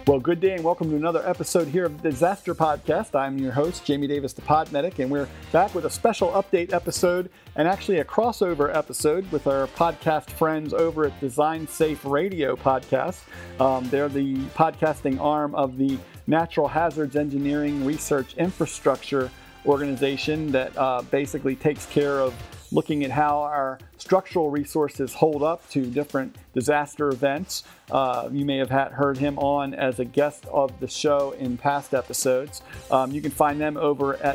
Well, good day and welcome to another episode here of the Disaster Podcast. I'm your host, Jamie Davis, the Pod Medic, and we're back with a special update episode and actually a crossover episode with our podcast friends over at Design Safe Radio Podcast. They're the podcasting arm of the Natural Hazards Engineering Research Infrastructure organization that basically takes care of looking at how our structural resources hold up to different disaster events. You may have heard him on as a guest of the show in past episodes. You can find them over at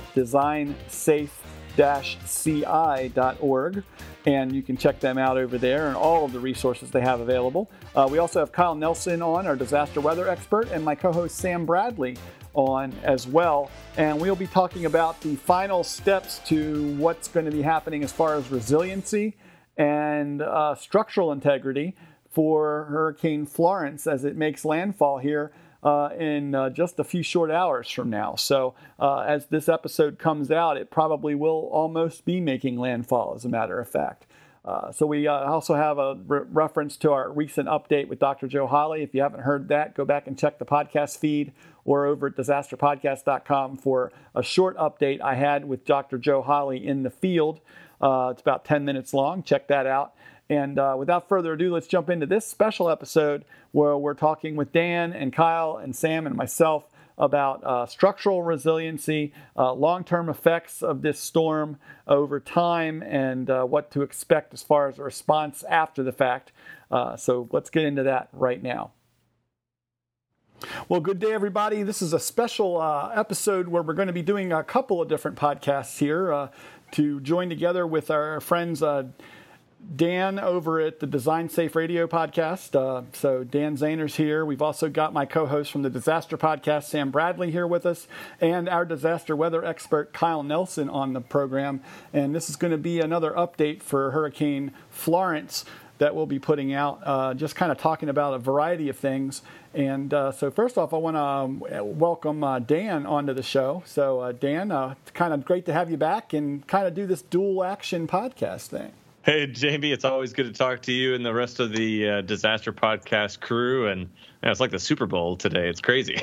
designsafe-ci.org, and you can check them out over there and all of the resources they have available. We also have Kyle Nelson on, our disaster weather expert, and my co-host Sam Bradley on as well, and we'll be talking about the final steps to what's going to be happening as far as resiliency and structural integrity for Hurricane Florence as it makes landfall here in just a few short hours from now. So as this episode comes out, it probably will almost be making landfall, as a matter of fact. So we also have a reference to our recent update with Dr. Joe Hawley. If you haven't heard that, go back and check the podcast feed or over at disasterpodcast.com for a short update I had with Dr. Joe Hawley in the field. It's about 10 minutes long. Check that out. And without further ado, let's jump into this special episode where we're talking with Dan and Kyle and Sam and myself about structural resiliency, long-term effects of this storm over time, and what to expect as far as a response after the fact. So let's get into that right now. Well, good day, everybody. This is a special episode where we're going to be doing a couple of different podcasts here to join together with our friends Dan over at the Design Safe Radio Podcast. So Dan Zahner's here. We've also got my co-host from the Disaster Podcast, Sam Bradley, here with us, and our disaster weather expert, Kyle Nelson, on the program. And this is going to be another update for Hurricane Florence that we'll be putting out, just kind of talking about a variety of things. And so first off, I want to welcome Dan onto the show. So Dan, it's kind of great to have you back and kind of do this dual action podcast thing. Hey, Jamie, it's always good to talk to you and the rest of the Disaster Podcast crew. And it's like the Super Bowl today. It's crazy.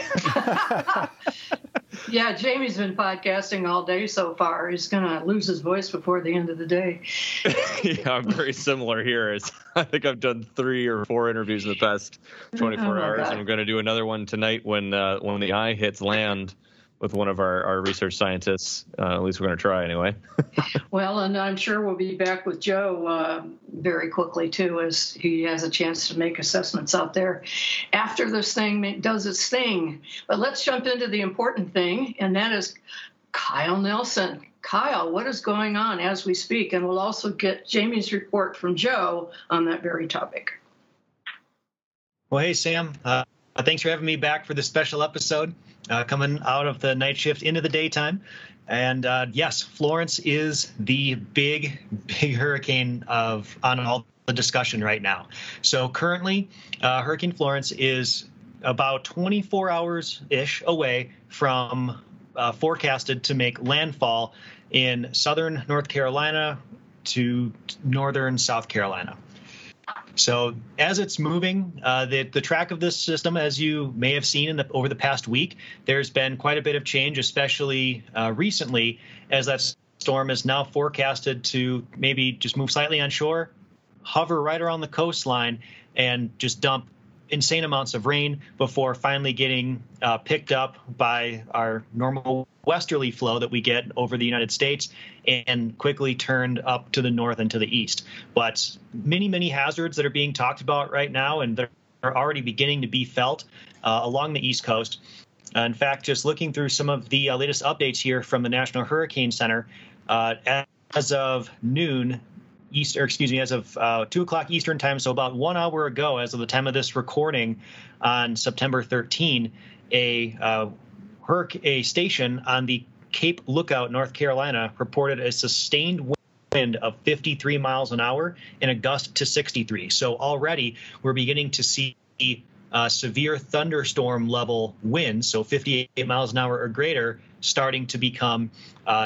Yeah, Jamie's been podcasting all day so far. He's going to lose his voice before the end of the day. Yeah, I'm very similar here. I think I've done 3 or 4 interviews in the past 24 hours. And I'm going to do another one tonight when the eye hits land with one of our research scientists. At least we're going to try anyway. Well, and I'm sure we'll be back with Joe very quickly, too, as he has a chance to make assessments out there after this thing does its thing. But let's jump into the important thing, and that is Kyle Nelson. Kyle, what is going on as we speak? And we'll also get Jamie's report from Joe on that very topic. Well, hey, Sam. Thanks for having me back for this special episode. Coming out of the night shift into the daytime. And yes, Florence is the big hurricane on all the discussion right now. So currently, Hurricane Florence is about 24 hours-ish away from forecasted to make landfall in southern North Carolina to northern South Carolina. So as it's moving, the track of this system, as you may have seen over the past week, there's been quite a bit of change, especially recently, as that storm is now forecasted to maybe just move slightly on shore, hover right around the coastline, and just dump insane amounts of rain before finally getting picked up by our normal westerly flow that we get over the United States and quickly turned up to the north and to the east. But many hazards that are being talked about right now, and they're already beginning to be felt along the East Coast. In fact, just looking through some of the latest updates here from the National Hurricane Center, as of noon, as of 2 o'clock Eastern time, so about 1 hour ago, as of the time of this recording on September 13, a station on the Cape Lookout, North Carolina, reported a sustained wind of 53 miles an hour and a gust to 63. So already we're beginning to see severe thunderstorm level winds, so 58 miles an hour or greater, starting to become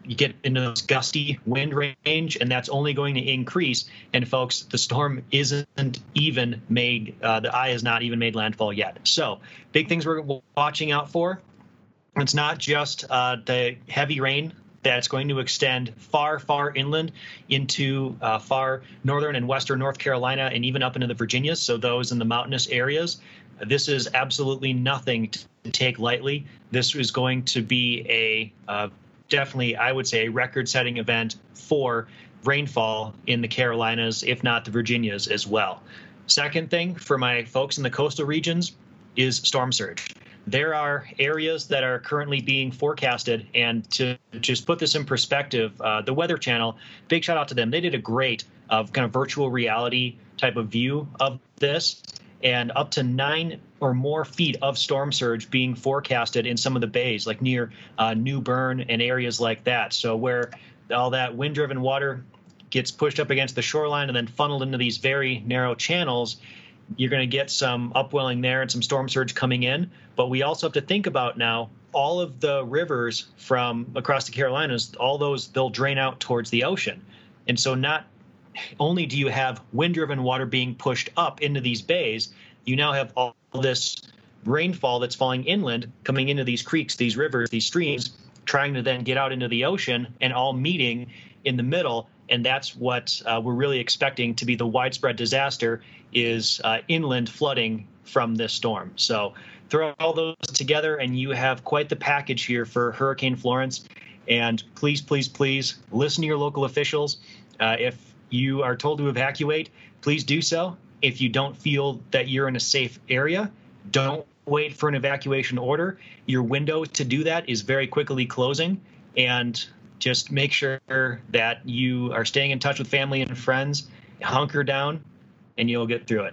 you get into those gusty wind range, and that's only going to increase. And folks, the storm isn't even made, the eye has not even made landfall yet. So big things we're watching out for. It's not just the heavy rain that's going to extend far, far inland into far northern and western North Carolina and even up into the Virginias, so those in the mountainous areas. This is absolutely nothing to take lightly. This is going to be a definitely, I would say, a record-setting event for rainfall in the Carolinas, if not the Virginias as well. Second thing for my folks in the coastal regions is storm surge. There are areas that are currently being forecasted, and to just put this in perspective, the Weather Channel, big shout out to them. They did a great kind of virtual reality type of view of this, and up to 9 or more feet of storm surge being forecasted in some of the bays, like near New Bern and areas like that. So where all that wind-driven water gets pushed up against the shoreline and then funneled into these very narrow channels, you're going to get some upwelling there and some storm surge coming in. But we also have to think about now all of the rivers from across the Carolinas, all those, they'll drain out towards the ocean. And so not only do you have wind-driven water being pushed up into these bays, you now have all this rainfall that's falling inland, coming into these creeks, these rivers, these streams, trying to then get out into the ocean and all meeting in the middle. And that's what we're really expecting to be the widespread disaster is inland flooding from this storm. So throw all those together and you have quite the package here for Hurricane Florence. And please, please, please listen to your local officials. If you are told to evacuate, please do so. If you don't feel that you're in a safe area, don't wait for an evacuation order. Your window to do that is very quickly closing. And just make sure that you are staying in touch with family and friends. Hunker down, and you'll get through it.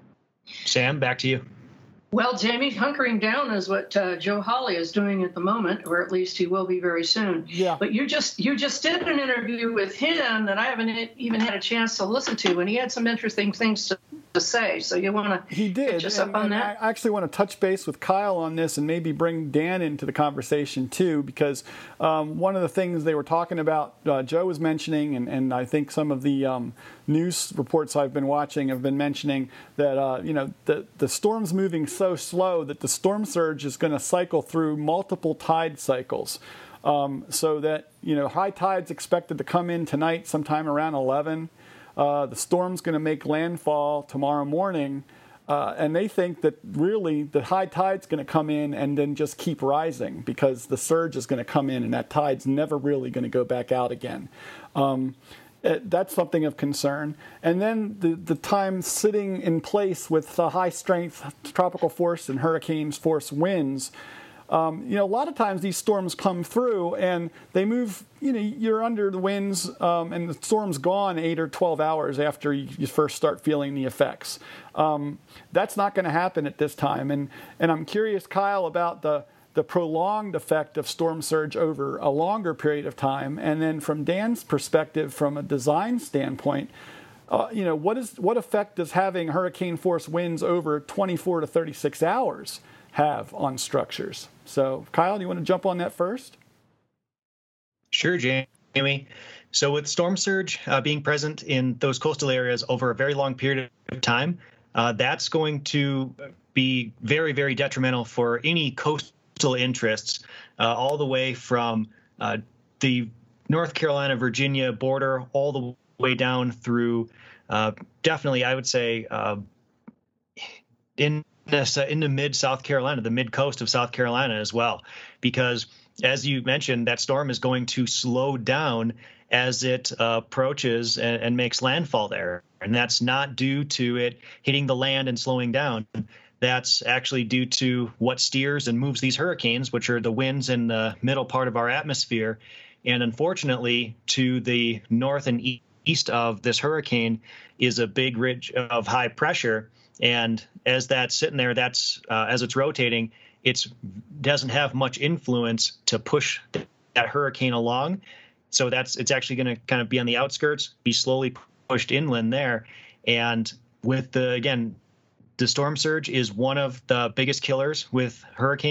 Sam, back to you. Well, Jamie, hunkering down is what Joe Hawley is doing at the moment, or at least he will be very soon. Yeah. But you just did an interview with him that I haven't even had a chance to listen to, and he had some interesting things to say. So you want to catch us up on that? I actually want to touch base with Kyle on this and maybe bring Dan into the conversation too, because one of the things they were talking about, Joe was mentioning, and I think some of the news reports I've been watching have been mentioning that the storm's moving so slow that the storm surge is going to cycle through multiple tide cycles. So that, high tide's expected to come in tonight sometime around 11. The storm's going to make landfall tomorrow morning, and they think that really the high tide's going to come in and then just keep rising because the surge is going to come in and that tide's never really going to go back out again. That's something of concern. And then the time sitting in place with the high-strength tropical force and hurricane force winds, a lot of times these storms come through and they move, you're under the winds and the storm's gone 8 or 12 hours after you first start feeling the effects. That's not going to happen at this time. And I'm curious, Kyle, about the prolonged effect of storm surge over a longer period of time. And then from Dan's perspective, from a design standpoint, what effect does having hurricane force winds over 24 to 36 hours have on structures? So, Kyle, do you want to jump on that first? Sure, Jamie. So with storm surge being present in those coastal areas over a very long period of time, that's going to be very, very detrimental for any coastal interests all the way from the North Carolina, Virginia border all the way down through definitely, I would say, in the mid South Carolina, the mid coast of South Carolina as well, because as you mentioned, that storm is going to slow down as it approaches and makes landfall there. And that's not due to it hitting the land and slowing down. That's actually due to what steers and moves these hurricanes, which are the winds in the middle part of our atmosphere. And unfortunately, to the north and east of this hurricane is a big ridge of high pressure. And as that's sitting there, that's as it's rotating, it doesn't have much influence to push that hurricane along. So it's actually going to kind of be on the outskirts, be slowly pushed inland there. And with the storm surge is one of the biggest killers with hurricanes.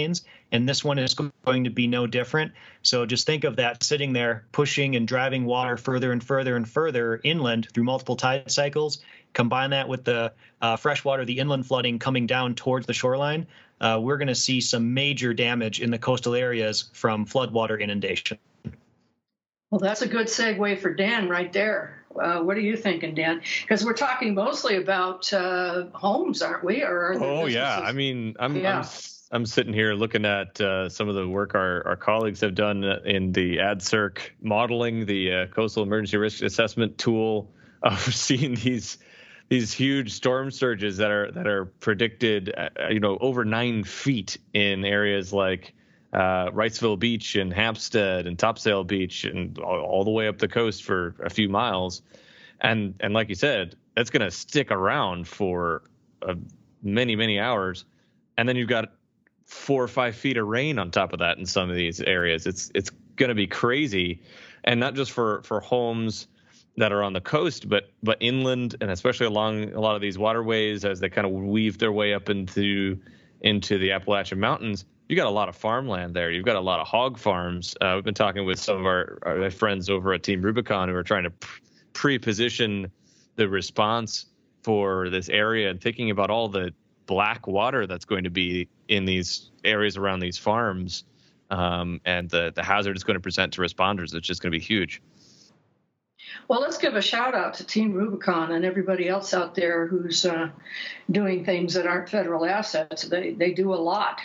and this one is going to be no different. So just think of that sitting there, pushing and driving water further and further and further inland through multiple tide cycles. Combine that with the freshwater, the inland flooding coming down towards the shoreline. We're going to see some major damage in the coastal areas from floodwater inundation. Well, that's a good segue for Dan right there. What are you thinking, Dan? Because we're talking mostly about homes, aren't we? Or yeah. I mean, I'm sitting here looking at some of the work our colleagues have done in the AdCirc modeling, the Coastal Emergency Risk Assessment tool, of seeing these huge storm surges that are predicted, over 9 feet in areas like Wrightsville Beach and Hampstead and Topsail Beach and all the way up the coast for a few miles. And like you said, that's going to stick around for many, many hours. And then you've got 4 or 5 feet of rain on top of that in some of these areas. It's going to be crazy. And not just for homes that are on the coast, but inland, and especially along a lot of these waterways as they kind of weave their way up into the Appalachian Mountains. You got a lot of farmland there. You've got a lot of hog farms. We've been talking with some of our friends over at Team Rubicon who are trying to pre-position the response for this area and thinking about all the black water that's going to be in these areas around these farms, and the hazard it's going to present to responders. It's just going to be huge. Well, let's give a shout out to Team Rubicon and everybody else out there who's doing things that aren't federal assets. They do a lot.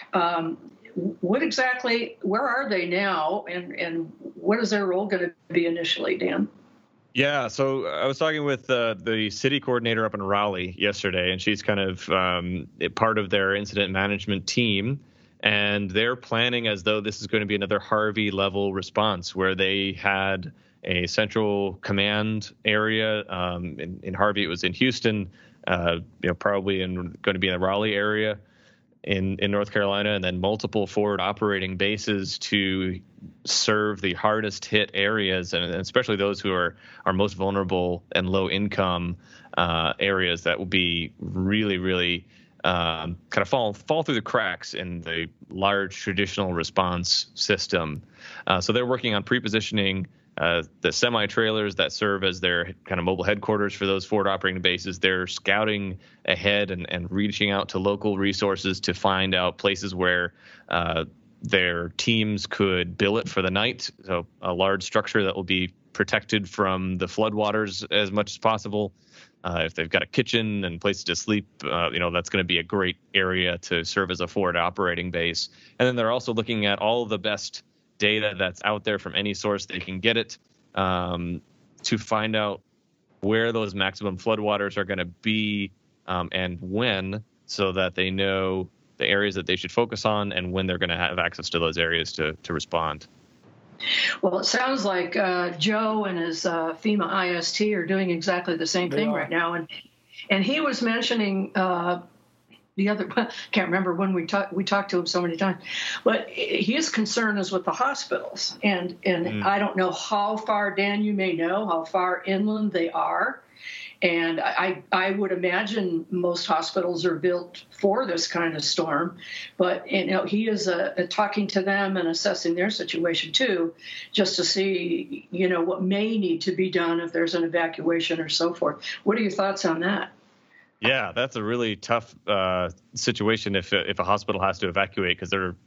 Where are they now, and what is their role going to be initially, Dan? Yeah, so I was talking with the city coordinator up in Raleigh yesterday, and she's kind of part of their incident management team. And they're planning as though this is going to be another Harvey level response, where they had a central command area. In Harvey, it was in Houston, probably going to be in the Raleigh area in North Carolina, and then multiple forward operating bases to serve the hardest hit areas, and especially those who are most vulnerable and low income areas that will be really, really kind of fall through the cracks in the large traditional response system. So they're working on pre-positioning the semi-trailers that serve as their kind of mobile headquarters for those forward operating bases. They're scouting ahead and reaching out to local resources to find out places where their teams could billet for the night. So a large structure that will be protected from the floodwaters as much as possible. If they've got a kitchen and places to sleep, that's going to be a great area to serve as a forward operating base. And then they're also looking at all of the best data that's out there from any source they can get it, to find out where those maximum floodwaters are going to be and when, so that they know the areas that they should focus on and when they're going to have access to those areas to respond. Well, it sounds like Joe and his FEMA IST are doing exactly the same thing right now. And he was mentioning can't remember when we talked to him so many times, but his concern is with the hospitals. And I don't know how far, Dan, you may know how far inland they are. And I would imagine most hospitals are built for this kind of storm. But he is talking to them and assessing their situation, too, just to see, what may need to be done if there's an evacuation or so forth. What are your thoughts on that? Yeah, that's a really tough situation if a hospital has to evacuate, because they're,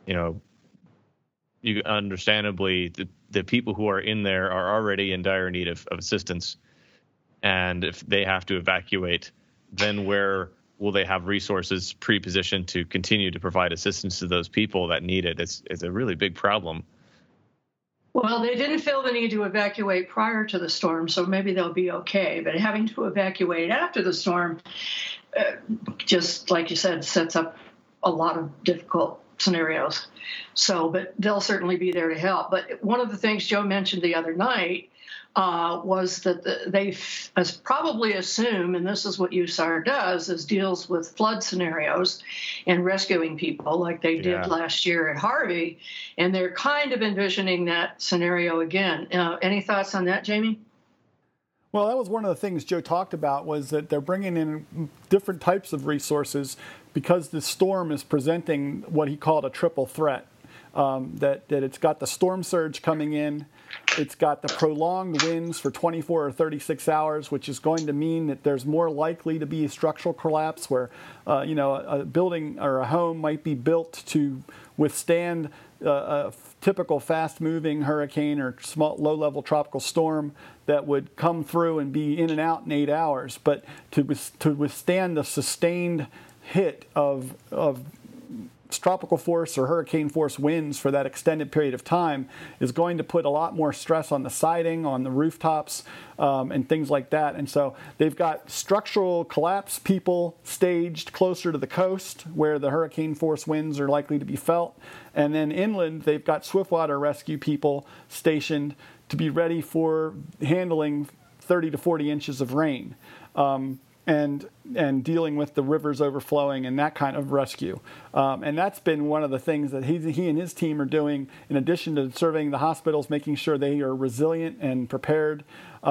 you understandably, the people who are in there are already in dire need of assistance. And if they have to evacuate, then where will they have resources pre-positioned to continue to provide assistance to those people that need it? It's a really big problem. Well, they didn't feel the need to evacuate prior to the storm, so maybe they'll be okay. But having to evacuate after the storm, just like you said, sets up a lot of difficult scenarios. But they'll certainly be there to help. But one of the things Joe mentioned the other night was that they probably assume, and this is what USAR does, is deals with flood scenarios and rescuing people like they did last year at Harvey, and they're kind of envisioning that scenario again. Any thoughts on that, Jamie? Well, that was one of the things Joe talked about, was that they're bringing in different types of resources because the storm is presenting what he called a triple threat. That it's got the storm surge coming in, it's got the prolonged winds for 24 or 36 hours, which is going to mean that there's more likely to be a structural collapse where, a building or a home might be built to withstand a typical fast-moving hurricane or small, low-level tropical storm that would come through and be in and out in 8 hours. But to withstand the sustained hit of tropical force or hurricane force winds for that extended period of time is going to put a lot more stress on the siding, on the rooftops, and things like that. And so they've got structural collapse people staged closer to the coast where the hurricane force winds are likely to be felt. And then inland, they've got swiftwater rescue people stationed to be ready for handling 30 to 40 inches of rain. And dealing with the rivers overflowing and that kind of rescue. And that's been one of the things that he and his team are doing, in addition to surveying the hospitals, making sure they are resilient and prepared,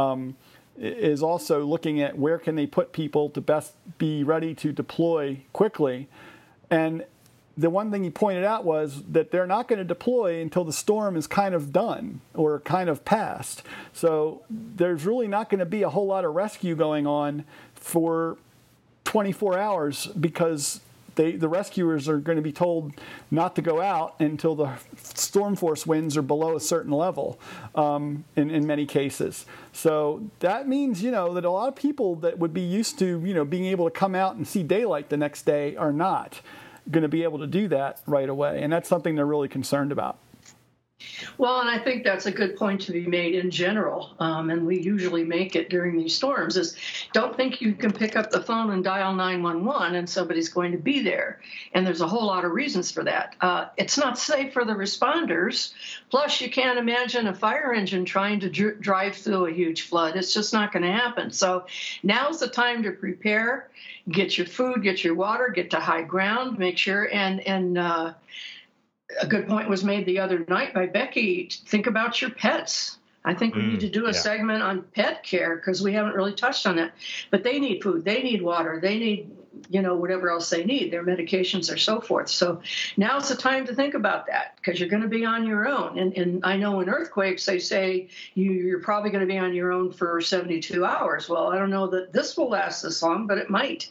is also looking at where can they put people to best be ready to deploy quickly. And the one thing he pointed out was that they're not going to deploy until the storm is kind of done or kind of passed. So there's really not going to be a whole lot of rescue going on for 24 hours because the rescuers are going to be told not to go out until the storm force winds are below a certain level in many cases. So that means, that a lot of people that would be used to, being able to come out and see daylight the next day are not going to be able to do that right away. And that's something they're really concerned about. Well, and I think that's a good point to be made in general, and we usually make it during these storms, is don't think you can pick up the phone and dial 911 and somebody's going to be there. And there's a whole lot of reasons for that. It's not safe for the responders. Plus, you can't imagine a fire engine trying to drive through a huge flood. It's just not going to happen. So now's the time to prepare, get your food, get your water, get to high ground, make sure, and a good point was made the other night by Becky. Think about your pets. I think we need to do a segment on pet care because we haven't really touched on that. But they need food. They need water. They need, whatever else they need, their medications or so forth. So now's the time to think about that because you're going to be on your own. And I know in earthquakes, they say you're probably going to be on your own for 72 hours. Well, I don't know that this will last this long, but it might.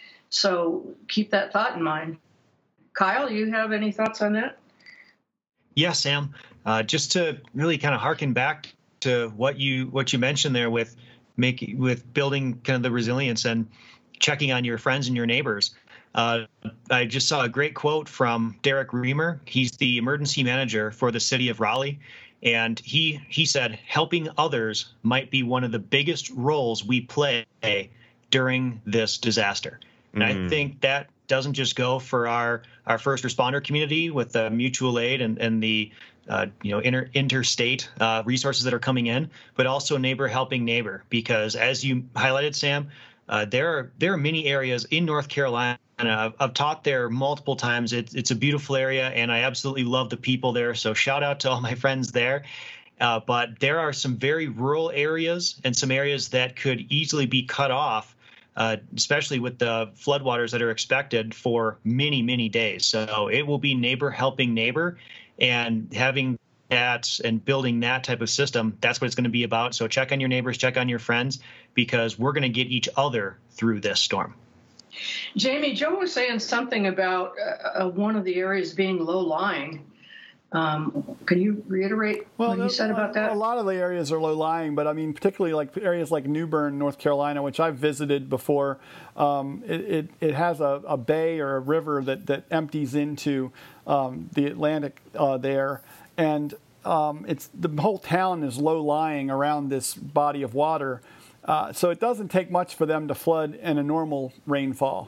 So keep that thought in mind. Kyle, you have any thoughts on that? Yeah, Sam, just to really kind of harken back to what you mentioned there with building kind of the resilience and checking on your friends and your neighbors. I just saw a great quote from Derek Reamer. He's the emergency manager for the city of Raleigh. And he said, helping others might be one of the biggest roles we play during this disaster. And I think that doesn't just go for our first responder community with the mutual aid and the interstate resources that are coming in, but also neighbor helping neighbor. Because as you highlighted, Sam, there are many areas in North Carolina. I've taught there multiple times. It's a beautiful area, and I absolutely love the people there. So shout out to all my friends there. But there are some very rural areas and some areas that could easily be cut off. Especially with the floodwaters that are expected for many, many days. So it will be neighbor helping neighbor, and having that and building that type of system, that's what it's going to be about. So check on your neighbors, check on your friends, because we're going to get each other through this storm. Jamie, Joe was saying something about one of the areas being low-lying. Can you reiterate what you said about that? A lot of the areas are low-lying, but I mean, particularly like areas like New Bern, North Carolina, which I've visited before. It has a bay or a river that empties into the Atlantic there, and it's the whole town is low-lying around this body of water, so it doesn't take much for them to flood in a normal rainfall.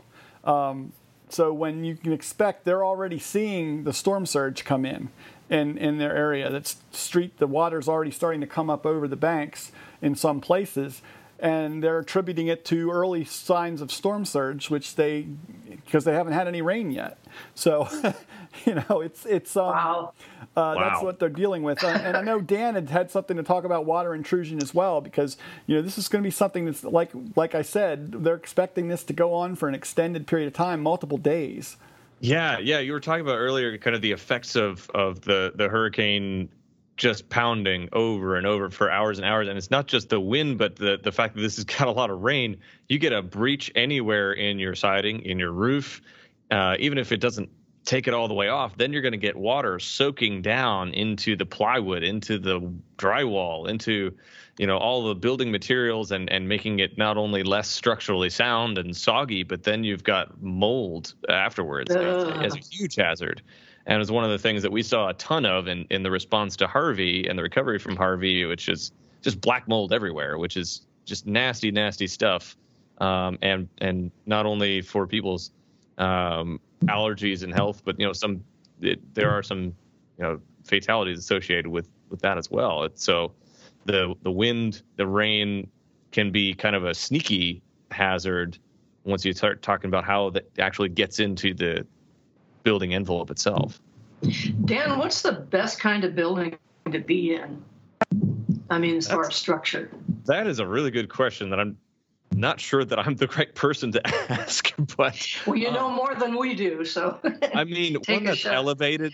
So when you can expect, they're already seeing the storm surge come in their area. The water's already starting to come up over the banks in some places. and they're attributing it to early signs of storm surge, because they haven't had any rain yet. So, it's wow. That's what they're dealing with. And I know Dan had something to talk about water intrusion as well, because this is going to be something that's like I said, they're expecting this to go on for an extended period of time, multiple days. Yeah. You were talking about earlier kind of the effects of the hurricane just pounding over and over for hours and hours. And it's not just the wind, but the fact that this has got a lot of rain. You get a breach anywhere in your siding, in your roof, even if it doesn't take it all the way off, then you're going to get water soaking down into the plywood, into the drywall, into all the building materials, and making it not only less structurally sound and soggy, but then you've got mold afterwards as a huge hazard. And it was one of the things that we saw a ton of in the response to Harvey and the recovery from Harvey, which is just black mold everywhere, which is just nasty, nasty stuff. And not only for people's allergies and health, but there are some fatalities associated with that as well. So the wind, the rain can be kind of a sneaky hazard once you start talking about how that actually gets into the building envelope itself. Dan, what's the best kind of building to be in? I mean, as far as structure. That is a really good question that I'm not sure that I'm the right person to ask, but well, you know more than we do, so I mean, one that's elevated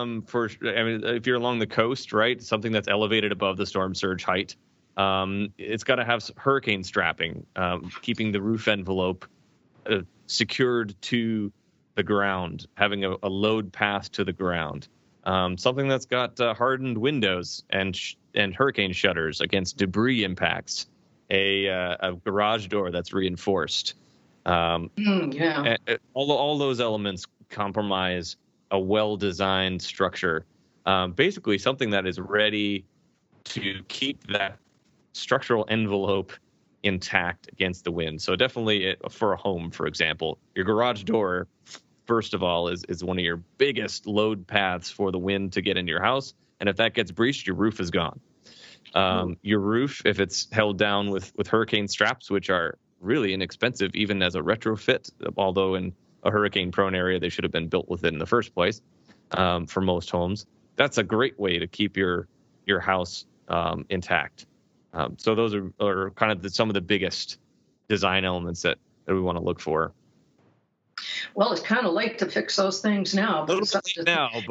if you're along the coast, right? Something that's elevated above the storm surge height. It's got to have hurricane strapping, keeping the roof envelope secured to the ground, having a load path to the ground. Something that's got hardened windows and hurricane shutters against debris impacts. A garage door that's reinforced. All those elements compromise a well-designed structure. Basically, something that is ready to keep that structural envelope intact against the wind. So definitely for a home, for example, your garage door, first of all, is one of your biggest load paths for the wind to get into your house. And if that gets breached, your roof is gone. Your roof, if it's held down with hurricane straps, which are really inexpensive, even as a retrofit, although in a hurricane-prone area, they should have been built with it in the first place for most homes. That's a great way to keep your house intact. So those are kind of some of the biggest design elements that we want to look for. Well, it's kind of late to fix those things now. But something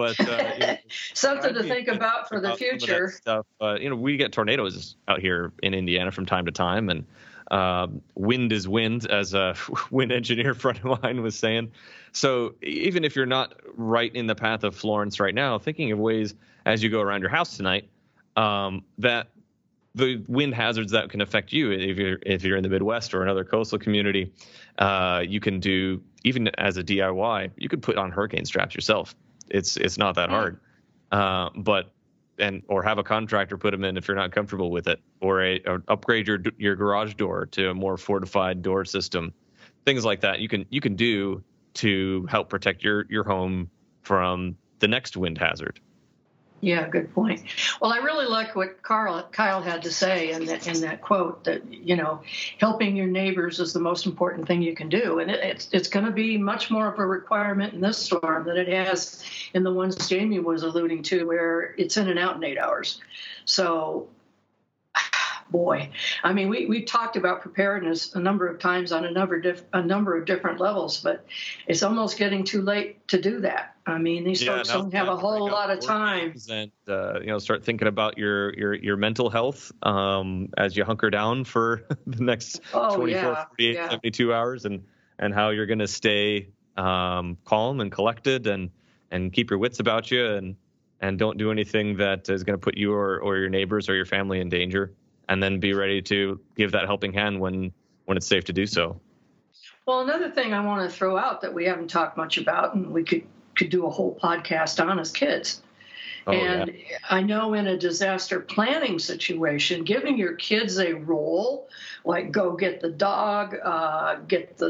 to think about for the future. Stuff. We get tornadoes out here in Indiana from time to time, and wind is wind, as a wind engineer friend of mine was saying. So even if you're not right in the path of Florence right now, thinking of ways as you go around your house tonight that the wind hazards that can affect you, if you're in the Midwest or another coastal community, you can do, even as a DIY, you could put on hurricane straps yourself. It's not that hard, or have a contractor put them in if you're not comfortable with it, or upgrade your garage door to a more fortified door system. Things like that you can do to help protect your home from the next wind hazard. Yeah, good point. Well, I really like what Kyle had to say in that quote, that, helping your neighbors is the most important thing you can do. And it's going to be much more of a requirement in this storm than it has in the ones Jamie was alluding to, where it's in and out in 8 hours. So, boy, I mean, we talked about preparedness a number of times on a number of different levels, but it's almost getting too late to do that. I mean, these folks don't have a whole lot of time. And start thinking about your mental health as you hunker down for the next 24, 48, 72 hours, and how you're going to stay calm and collected and keep your wits about you and don't do anything that is going to put you or your neighbors or your family in danger. And then be ready to give that helping hand when it's safe to do so. Well, another thing I want to throw out that we haven't talked much about, and we could do a whole podcast on, is kids. I know in a disaster planning situation, giving your kids a role, like go get the dog, get the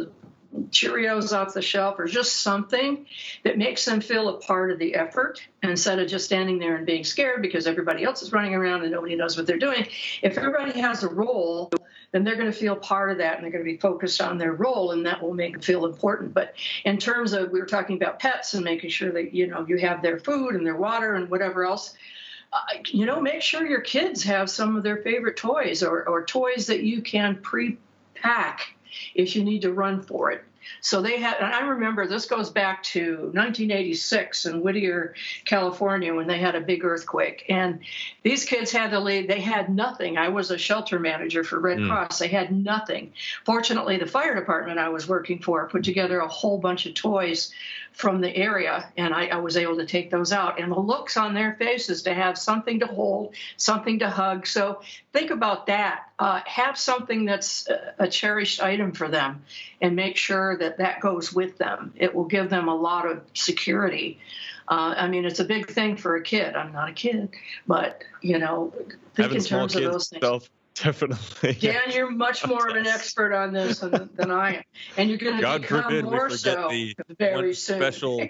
Cheerios off the shelf or just something that makes them feel a part of the effort instead of just standing there and being scared because everybody else is running around and nobody knows what they're doing. If everybody has a role, then they're going to feel part of that and they're going to be focused on their role, and that will make them feel important. But in terms of, we were talking about pets and making sure that, you have their food and their water and whatever else, make sure your kids have some of their favorite toys or toys that you can pre-pack if you need to run for it. So they had, and I remember this goes back to 1986 in Whittier, California, when they had a big earthquake. And these kids had to leave. They had nothing. I was a shelter manager for Red Cross. They had nothing. Fortunately, the fire department I was working for put together a whole bunch of toys from the area, and I was able to take those out. And the looks on their faces to have something to hold, something to hug. So think about that. Have something that's a cherished item for them and make sure that goes with them. It will give them a lot of security. It's a big thing for a kid. I'm not a kid, but, think having in terms of those things. Definitely. Dan, you're much more of an expert on this than I am. And you're going to become more so very soon. Special,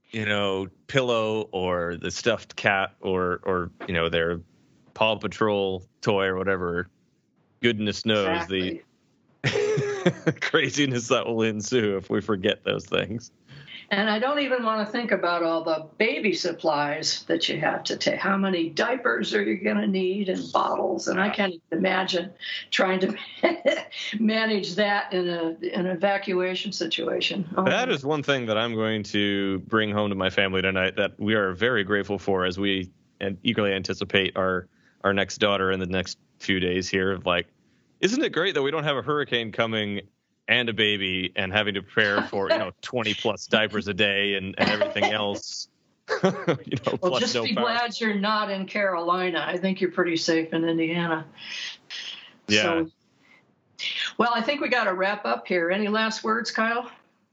pillow or the stuffed cat or their Paw Patrol toy or whatever. Goodness knows the craziness that will ensue if we forget those things. And I don't even want to think about all the baby supplies that you have to take. How many diapers are you going to need and bottles? And I can't even imagine trying to manage that in an evacuation situation. That is one thing that I'm going to bring home to my family tonight that we are very grateful for as we eagerly anticipate our next daughter in the next few days here. Like, isn't it great that we don't have a hurricane coming and a baby and having to prepare for 20 plus diapers a day and everything else? Well, just be glad you're not in Carolina. I think you're pretty safe in Indiana. Yeah. So, well, I think we got to wrap up here. Any last words, Kyle?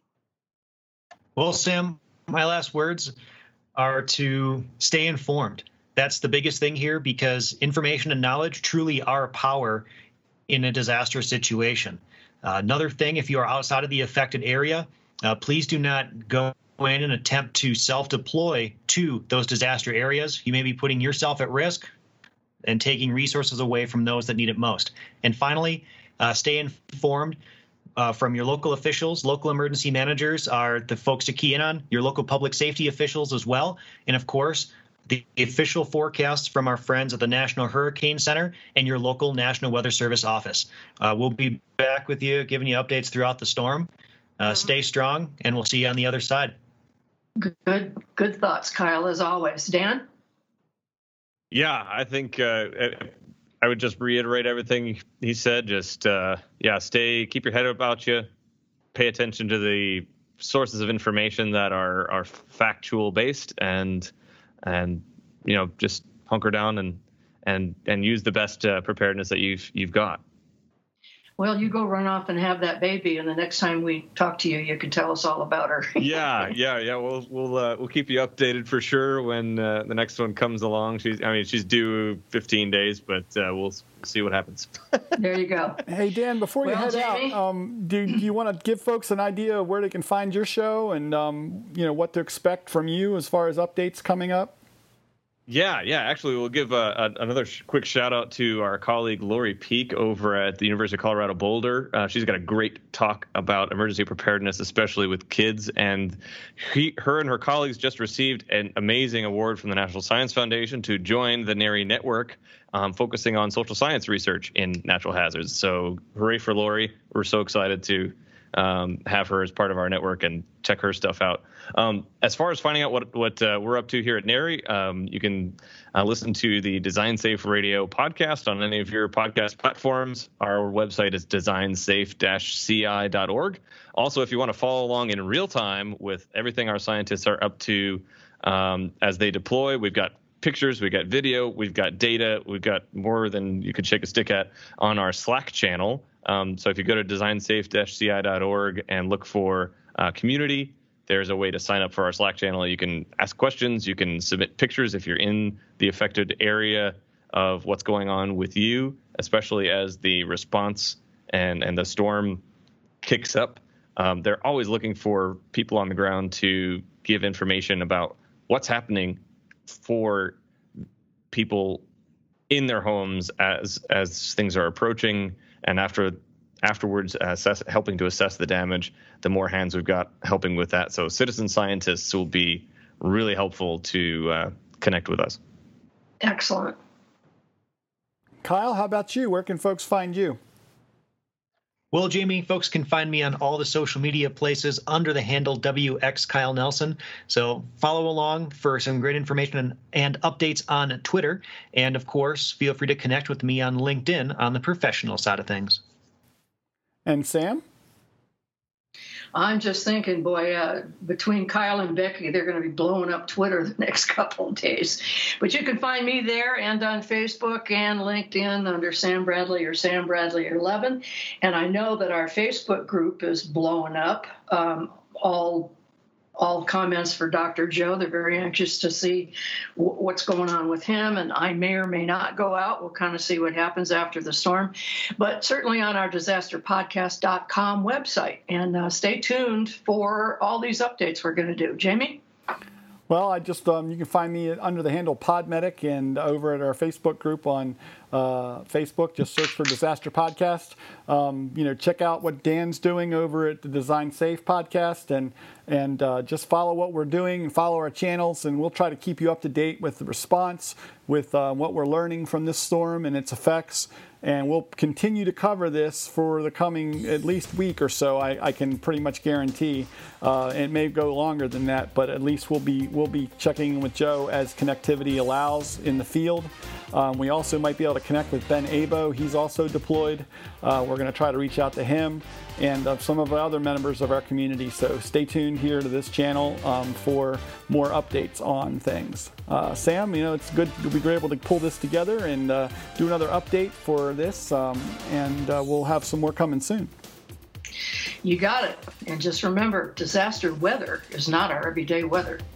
Well, Sam, my last words are to stay informed. That's the biggest thing here, because information and knowledge truly are power in a disaster situation. Another thing, if you are outside of the affected area, please do not go in and attempt to self-deploy to those disaster areas. You may be putting yourself at risk and taking resources away from those that need it most. And finally, stay informed from your local officials. Local emergency managers are the folks to key in on, your local public safety officials as well. And of course, the official forecasts from our friends at the National Hurricane Center and your local National Weather Service office. We'll be back with you, giving you updates throughout the storm. Stay strong, and we'll see you on the other side. Good thoughts, Kyle, as always. Dan? Yeah, I think I would just reiterate everything he said. Just, keep your head about you. Pay attention to the sources of information that are factual based, and just hunker down and use the best preparedness that you've got. Well, you go run off and have that baby, and the next time we talk to you, you can tell us all about her. Yeah. We'll keep you updated for sure when the next one comes along. She's due 15 days, but we'll see what happens. There you go. Hey, Dan, before you head Jamie? out, do you want to give folks an idea of where they can find your show and what to expect from you as far as updates coming up? Yeah. Actually, we'll give another quick shout out to our colleague Lori Peak over at the University of Colorado Boulder. She's got a great talk about emergency preparedness, especially with kids. And her and her colleagues just received an amazing award from the National Science Foundation to join the NARI network, focusing on social science research in natural hazards. So hooray for Lori. We're so excited to have her as part of our network and check her stuff out. As far as finding out what we're up to here at NARI, you can listen to the Design Safe Radio podcast on any of your podcast platforms. Our website is designsafe-ci.org. Also, if you want to follow along in real time with everything our scientists are up to as they deploy, we've got pictures, we've got video, we've got data, we've got more than you could shake a stick at on our Slack channel. So if you go to designsafe-ci.org and look for community, there's a way to sign up for our Slack channel. You can ask questions. You can submit pictures if you're in the affected area of what's going on with you, especially as the response and the storm kicks up. they're always looking for people on the ground to give information about what's happening for people in their homes as things are approaching, and afterwards helping to assess the damage. The more hands we've got helping with that, so citizen scientists will be really helpful to connect with us. Excellent. Kyle, how about you? Where can folks find you? Well, Jamie, folks can find me on all the social media places under the handle WX Kyle Nelson. So follow along for some great information and updates on Twitter. And of course, feel free to connect with me on LinkedIn on the professional side of things. And Sam? I'm just thinking, boy, between Kyle and Becky, they're going to be blowing up Twitter the next couple of days. But you can find me there and on Facebook and LinkedIn under Sam Bradley or Sam Bradley 11. And I know that our Facebook group is blowing up. All comments for Dr. Joe. They're very anxious to see what's going on with him, and I may or may not go out. We'll kind of see what happens after the storm, but certainly on our disasterpodcast.com website. And stay tuned for all these updates we're going to do. Jamie? Well, I just you can find me under the handle Podmedic, and over at our Facebook group on Facebook, just search for Disaster Podcast. Check out what Dan's doing over at the Design Safe podcast, and just follow what we're doing and follow our channels, and we'll try to keep you up to date with the response, with what we're learning from this storm and its effects. And we'll continue to cover this for the coming at least week or so. I can pretty much guarantee. It may go longer than that, but at least we'll be checking in with Joe as connectivity allows in the field. We also might be able to connect with Ben Abo. He's also deployed. We're going to try to reach out to him and some of the other members of our community. So stay tuned here to this channel for more updates on things. Sam, it's good to be able to pull this together and do another update for this, and we'll have some more coming soon. You got it. And just remember, disaster weather is not our everyday weather.